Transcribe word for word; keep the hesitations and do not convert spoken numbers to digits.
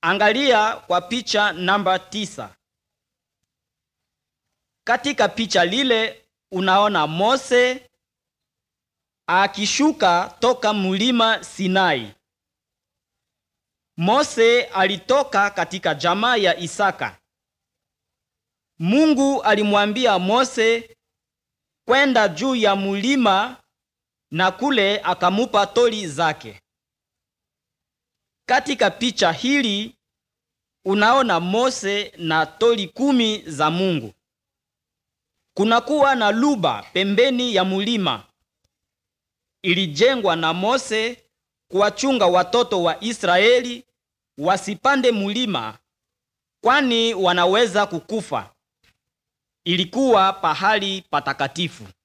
Angalia kwa picha namba tisa. Katika picha lile unaona Mose akishuka toka mlima Sinai. Mose alitoka katika jamaa ya Isaka. Mungu alimwambia Mose kwenda juu ya mlima na kule akamupa toli zake. Katika picha hili unaona Mose na toli kumi za Mungu. Kunakuwa na luba pembeni ya mulima. Ilijengwa na Mose kuwachunga watoto wa Israeli wasipande mulima, kwani wanaweza kukufa. Ilikuwa pahali patakatifu.